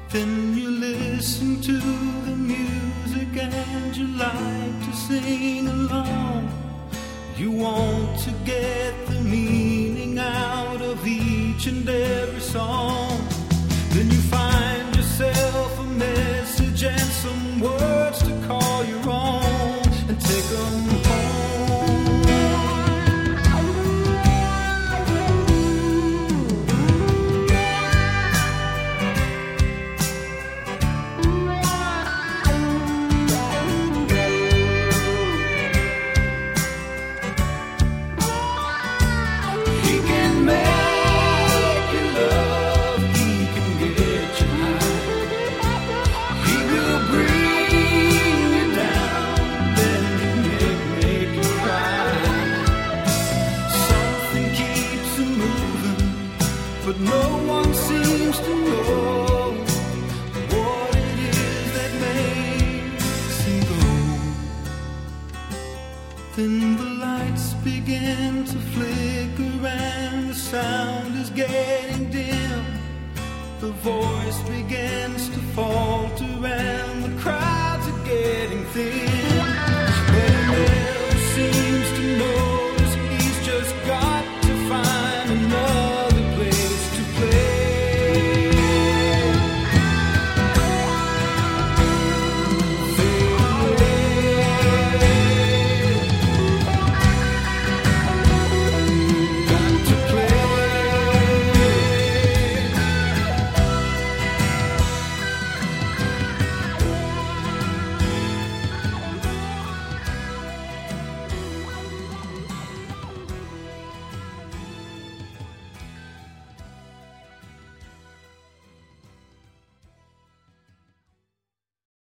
Then you listen to the music and you like to sing along. You want to get the meaning out of each and every song. Then you find yourself a message and some words to call your own and take them home. But no one seems to know what it is that makes him go. Then the lights begin to flicker and the sound is getting dim. The voice begins to falter and the crowds are getting thin.